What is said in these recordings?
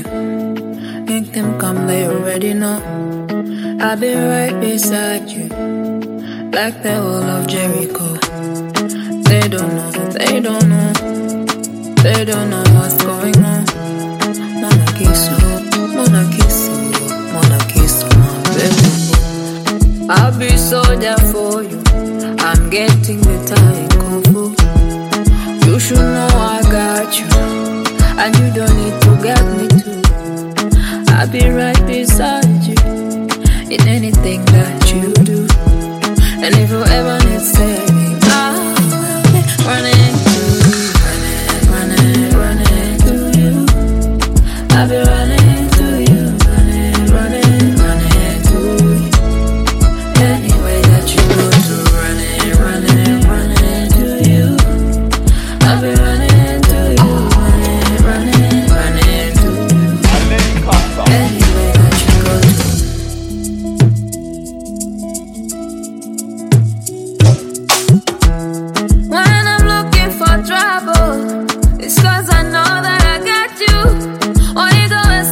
Make them come, they already know. I'll be right beside you, like the wall of Jericho. They don't know, they don't know, they don't know what's going on. Mona kiss you, mona kiss you, mona kiss you, my baby. I'll be soldier for you. I'm getting better in Kung Fu. You should know I got you, and you don't need to get me too. I'll be right beside you in anything that you do. And if you ever need saving, I will be running to you, running to you. I'll be running to you, running to you. Anyway that you go to, running to you. I'll be running to you, running to you. Anyway that you go to. When I'm looking for trouble, it's 'cause I know that I got you. Or you go and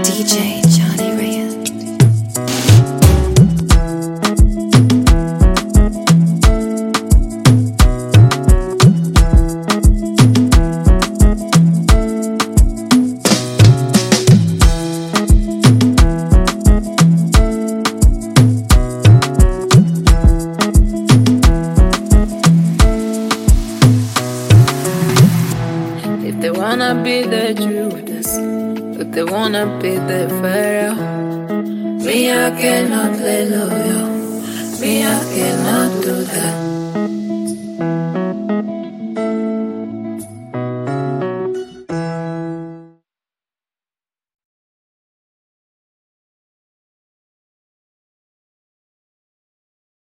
DJ Johnny Reyes. If they wanna be the Judas, if they wanna be the Pharaoh, me I cannot play loyal, me I cannot do that.